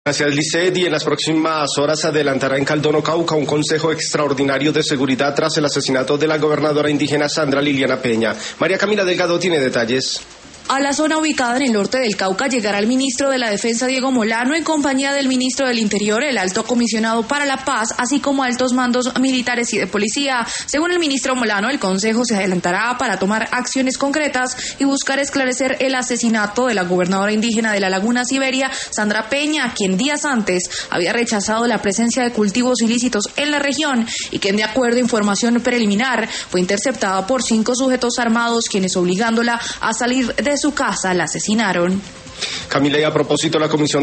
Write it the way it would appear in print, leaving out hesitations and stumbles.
Gracias, Lisset. Y en las próximas horas se adelantará en Caldono, Cauca, un consejo extraordinario de seguridad tras el asesinato de la gobernadora indígena Sandra Liliana Peña. María Camila Delgado tiene detalles. A la zona ubicada en el norte del Cauca llegará el ministro de la Defensa, Diego Molano, en compañía del ministro del Interior, el alto comisionado para la paz, así como altos mandos militares y de policía. Según el ministro Molano, el consejo se adelantará para tomar acciones concretas y buscar esclarecer el asesinato de la gobernadora indígena de la Laguna Siberia, Sandra Peña, quien días antes había rechazado la presencia de cultivos ilícitos en la región y quien, de acuerdo a información preliminar, fue interceptada por 5 sujetos armados, quienes, obligándola a salir de su casa, la asesinaron. Camila, y a propósito, la Comisión